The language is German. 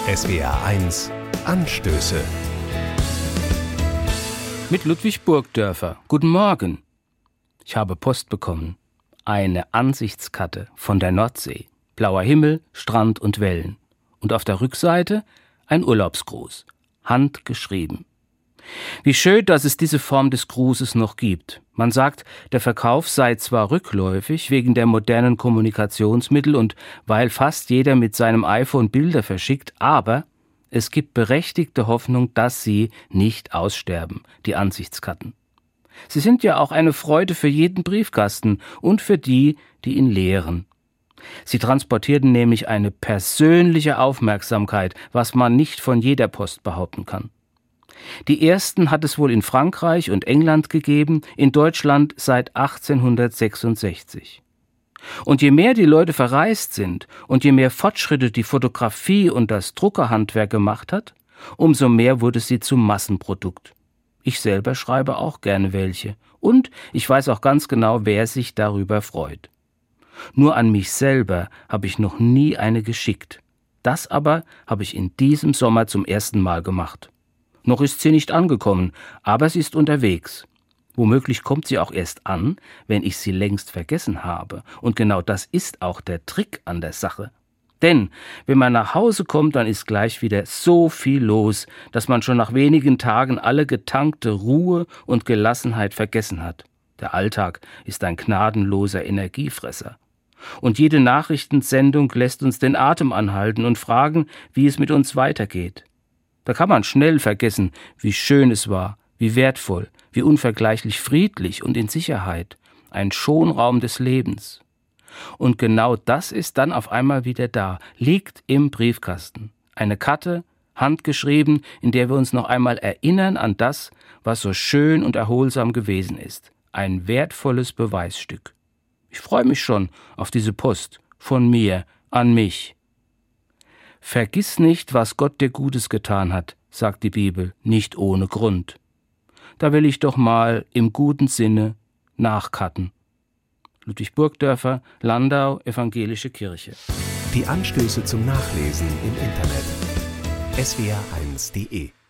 SWR1 Anstöße. Mit Ludwig Burgdörfer. Guten Morgen. Ich habe Post bekommen. Eine Ansichtskarte von der Nordsee. Blauer Himmel, Strand und Wellen. Und auf der Rückseite ein Urlaubsgruß. Handgeschrieben. Wie schön, dass es diese Form des Grußes noch gibt. Man sagt, der Verkauf sei zwar rückläufig wegen der modernen Kommunikationsmittel und weil fast jeder mit seinem iPhone Bilder verschickt, aber es gibt berechtigte Hoffnung, dass sie nicht aussterben, die Ansichtskarten. Sie sind ja auch eine Freude für jeden Briefkasten und für die, die ihn leeren. Sie transportierten nämlich eine persönliche Aufmerksamkeit, was man nicht von jeder Post behaupten kann. Die ersten hat es wohl in Frankreich und England gegeben, in Deutschland seit 1866. Und je mehr die Leute verreist sind und je mehr Fortschritte die Fotografie und das Druckerhandwerk gemacht hat, umso mehr wurde sie zum Massenprodukt. Ich selber schreibe auch gerne welche und ich weiß auch ganz genau, wer sich darüber freut. Nur an mich selber habe ich noch nie eine geschickt. Das aber habe ich in diesem Sommer zum ersten Mal gemacht. Noch ist sie nicht angekommen, aber sie ist unterwegs. Womöglich kommt sie auch erst an, wenn ich sie längst vergessen habe. Und genau das ist auch der Trick an der Sache. Denn wenn man nach Hause kommt, dann ist gleich wieder so viel los, dass man schon nach wenigen Tagen alle getankte Ruhe und Gelassenheit vergessen hat. Der Alltag ist ein gnadenloser Energiefresser. Und jede Nachrichtensendung lässt uns den Atem anhalten und fragen, wie es mit uns weitergeht. Da kann man schnell vergessen, wie schön es war, wie wertvoll, wie unvergleichlich friedlich und in Sicherheit, ein Schonraum des Lebens. Und genau das ist dann auf einmal wieder da, liegt im Briefkasten. Eine Karte, handgeschrieben, in der wir uns noch einmal erinnern an das, was so schön und erholsam gewesen ist. Ein wertvolles Beweisstück. Ich freue mich schon auf diese Post von mir an mich. Vergiss nicht, was Gott dir Gutes getan hat, sagt die Bibel, nicht ohne Grund. Da will ich doch mal im guten Sinne nachkarten. Ludwig Burgdörfer, Landau, Evangelische Kirche. Die Anstöße zum Nachlesen im Internet. SWR1.de